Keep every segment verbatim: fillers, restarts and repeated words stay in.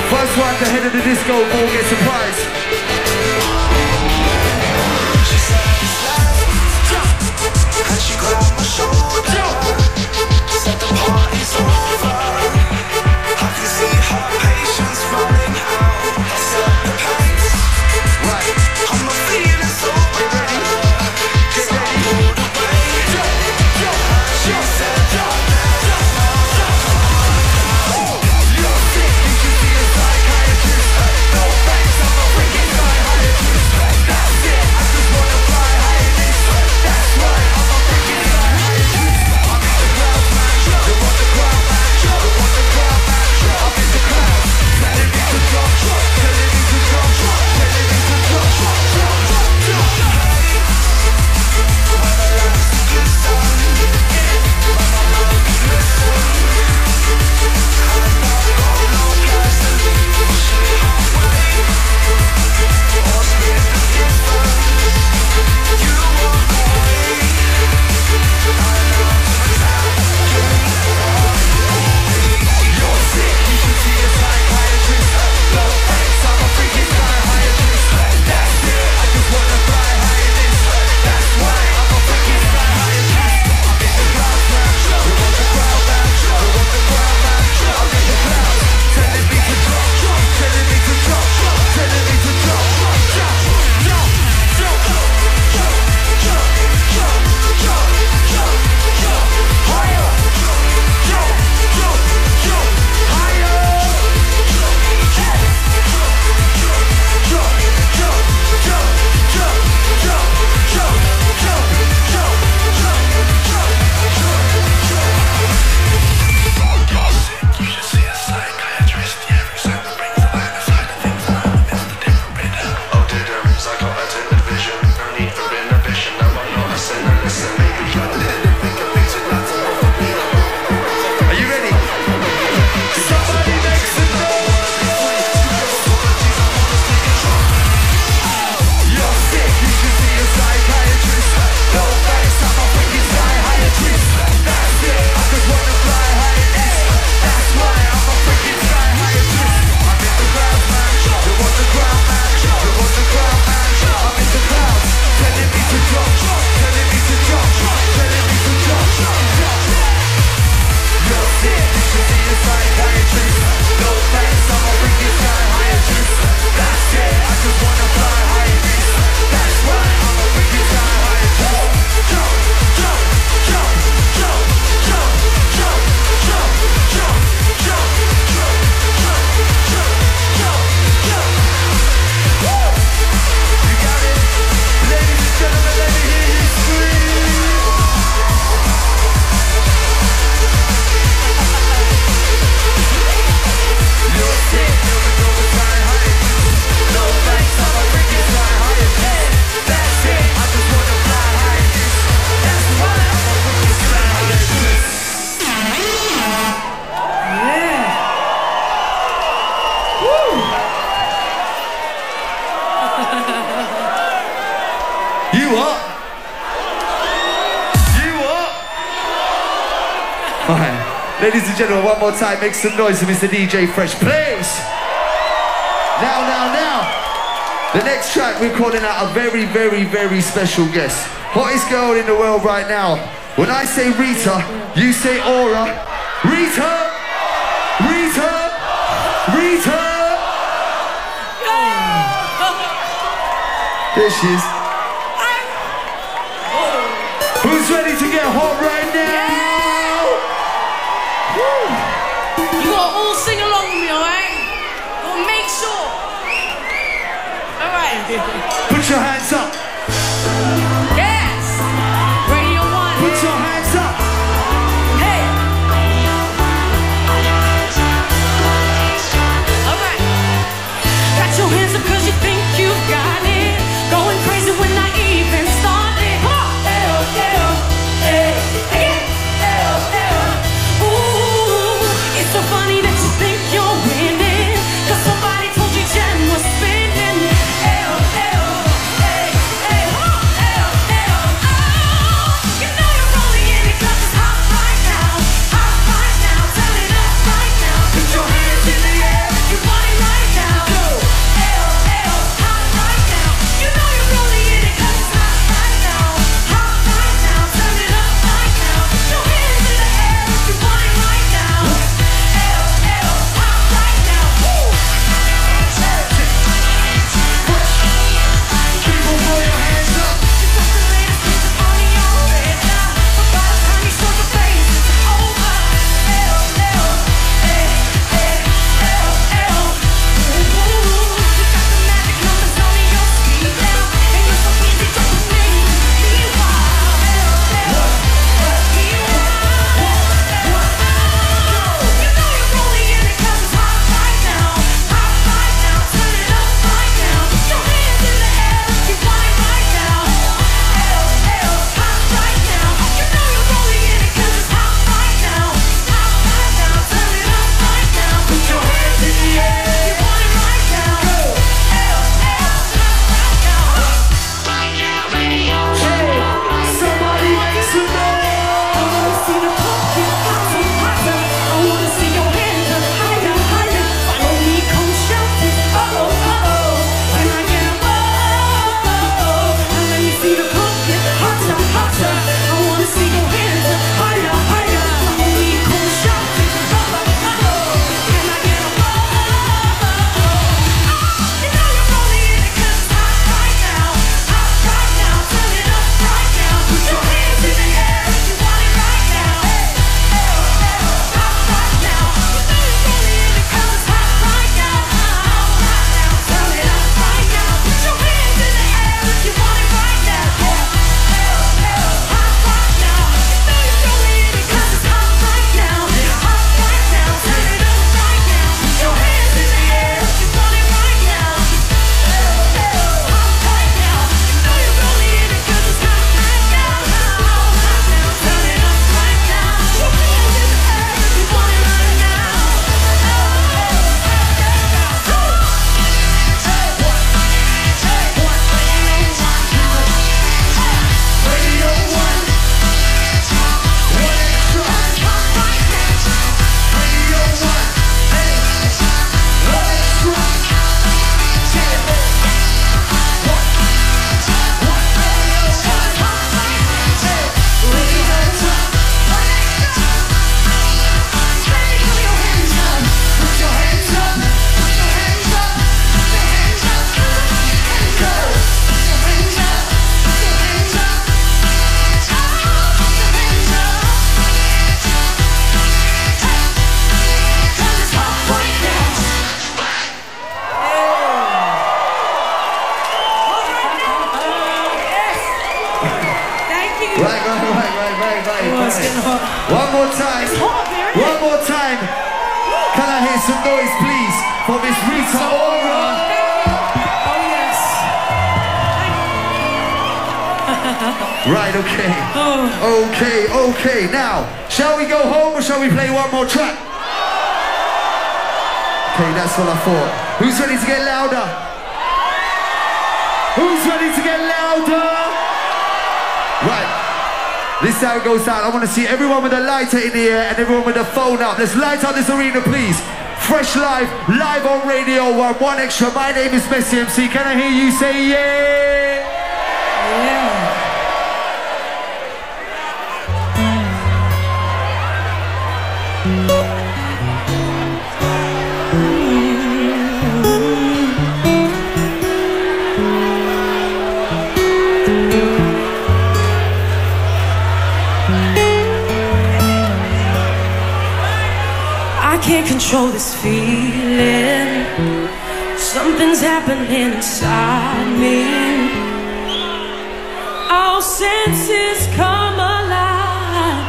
First one, the head of the disco ball gets a prize. She said it's love, and she grabbed my shoulder. Said the party's over. I can see her patience running out. I set the pace. Right. I'm not feeling so bad. So I pulled away. She said, you're sick, you should see a psychiatrist. No thanks, I'm a freaking psychiatrist. That's it, I just wanna fly high in this. That's right, I'm a freaking psychiatrist. I'm in the crowd, man. You're on the crowd, man. You're on the crowd, man. I'm in the crowd. Telling me to drop, telling me to drop, telling me to drop, drop, drop, drop, drop. When the lights listen, when my mind listen, and I've got no plans to leave. Push me halfway, or split the difference. You walk away, and I'm attacking. You're sick, you should see a psychiatrist. No thanks, I'm a freaking psychiatrist. That's it, I just wanna fly high in this. That's why I'm a freaking psychiatrist. I'm in the clouds, man. You're on the crowd, man. You're on the crowd, man. I'm in the clouds. Telling me to drop, drop, telling me to drop, drop, telling me to drop, drop, drop, drop, drop, drop, drop, drop, drop, drop, drop, higher. Drop, drop, drop, higher. Drop, drop, drop, drop, drop, drop, drop, drop, drop, drop, drop, You're sick, you should see a psychiatrist. Yeah, Roxanne brings the line aside the things that I'm Mister Different. Oh, did um, I got a tinted vision? No need for inhibition. No, I'm not a sinner. Listen, maybe I didn't think of things in that time. Are you ready? Somebody make some noise. You're sick, you should see a psychiatrist. No thanks, I'm a freaking psychiatrist. That's it, I just wanna fly high in this. That's why I'm a freaking psychiatrist. I'm in the crowd, man. You're on the ground, man. You're on the ground, man. I'm in the clouds. Telling me to drop, telling me to drop, telling me to drop, drop. You're sick, you should see a psychiatrist. No thanks, I'm a freaking psychiatrist. That's it, I just wanna fly high in this. That's why I'm a freaking psychiatrist. Jump, jump, jump, jump, jump, jump, jump, jump, jump, jump, jump, jump, jump, jump. Woo! You got it? Ladies and gentlemen, let me hear you scream. You're sick, never go with psychiatrist. No thanks, I'm a freaking psychiatrist. That's it, I just wanna fly high in this. That's why I'm a freaking psychiatrist. You what? You what? Alright. Ladies and gentlemen, one more time, make some noise for Mister D J Fresh, please. Now, now, now. The next track, we're calling out a very, very, very special guest. Hottest girl in the world right now. When I say Rita, you say Aura. Rita! Rita! Rita! There she is. Who's ready to get hot right now? You gotta all sing along with me, alright? Gotta make sure. Alright. Put your hands up. Yes. Radio one. Put your hands up. Hey. Alright. Got your hands up cause you think you got it. Going crazy when I even started. Come on. Hey, hey, hey. Ooh, it's so funny that you think you're winning. Cause somebody told you Jen was spinning. Hey, hey, hey. One more time. It's hot there, isn't One it? more time. Can I hear some noise, please, for Miss Rita Ora? Oh, yes. Right, okay. Okay, okay. Now, shall we go home or shall we play one more track? Okay, that's what I thought. Who's ready to get louder? Who's ready to get louder? Right. This is how it goes down. I want to see everyone with a lighter in the air and everyone with a phone up. Let's light up this arena, please. Fresh live, live on Radio One. One extra. My name is Messi M C. Can I hear you say yeah? Yeah. I can't control this feeling. Something's happening inside me. All senses come alive.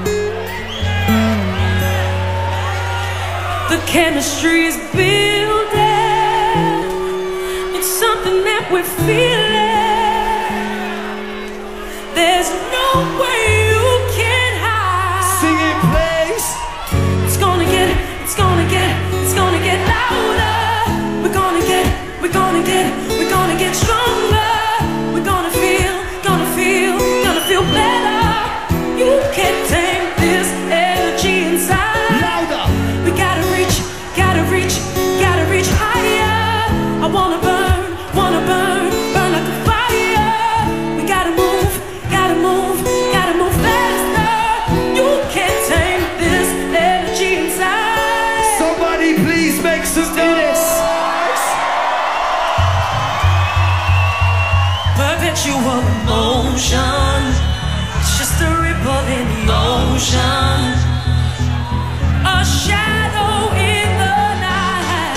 The chemistry is building. It's something that we're feeling. There's no way you can hide. Sing it, please. It's gonna get, it's gonna get, it's gonna get louder. We're gonna get, we're gonna get, we're gonna get stronger. We're gonna feel, gonna feel, gonna feel better. You can't tame this energy inside. Louder. We gotta reach, gotta reach, gotta reach higher. I wanna burn, wanna burn, burn like a fire. We gotta move, gotta move, gotta move faster. You can't tame this energy inside. Somebody please make some noise. Perpetual emotion. It's just a ripple in the ocean. A shadow in the night.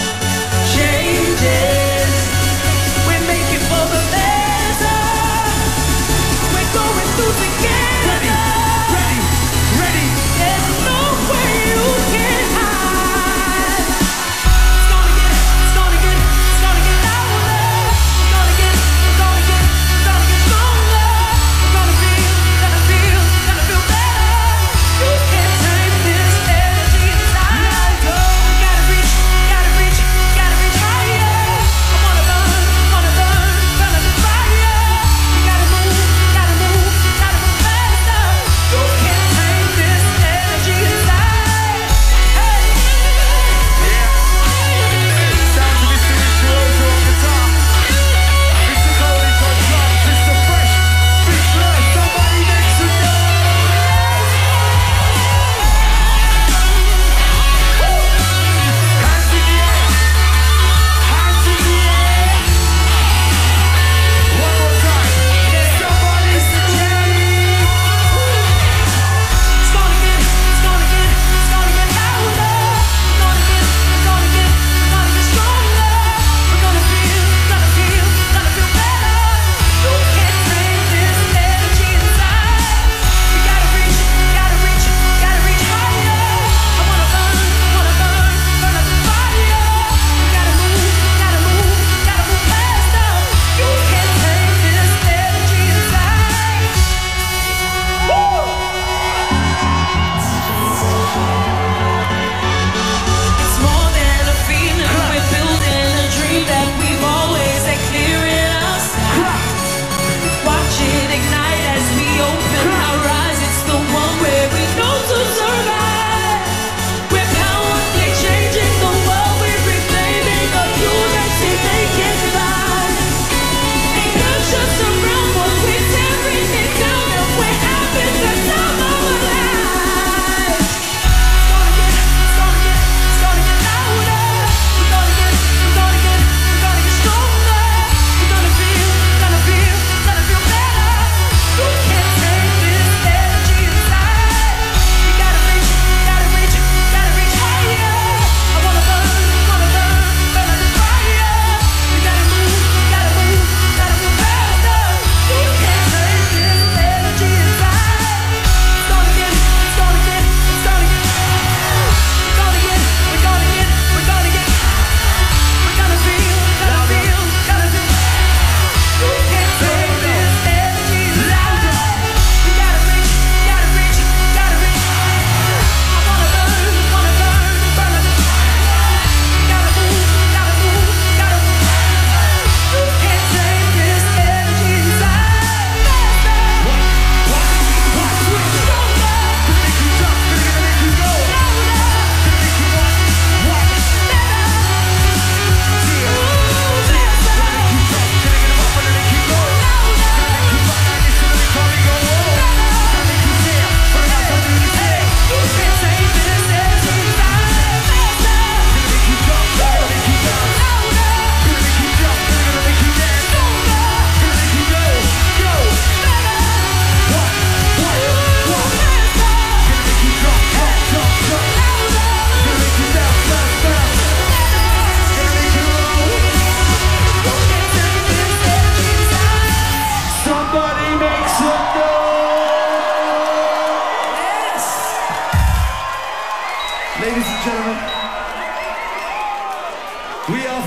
Changes. We're making for the better. We're going through together. Ready, ready. There's no way you can hide. It's gonna get, it's gonna get, it's gonna get louder. It's gonna get, it's gonna get, it's gonna get stronger. We're gonna feel, gonna feel, gonna feel better.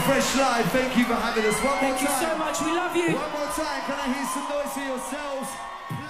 Fresh Live, thank you for having us. One more Thank you time. so much. We love you. One more time. Can I hear some noise for yourselves?